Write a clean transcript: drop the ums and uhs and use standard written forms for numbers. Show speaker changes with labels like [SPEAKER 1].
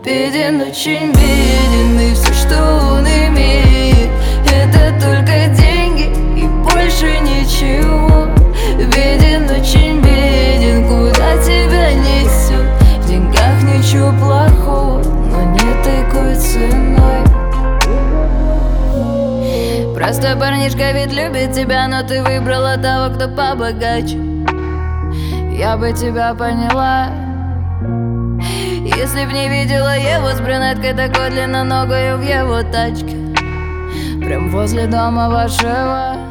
[SPEAKER 1] Беден, очень беден, и все, что он имеет, это только деньги и больше ничего. Беден, очень беден, куда тебя несет. В деньгах ничего плохого, но не такой ценой. Простой парнишка ведь любит тебя, но ты выбрала того, кто побогаче. Я бы тебя поняла, если б не видела его с брюнеткой такой длинноногой в его тачке, прям возле дома вашего.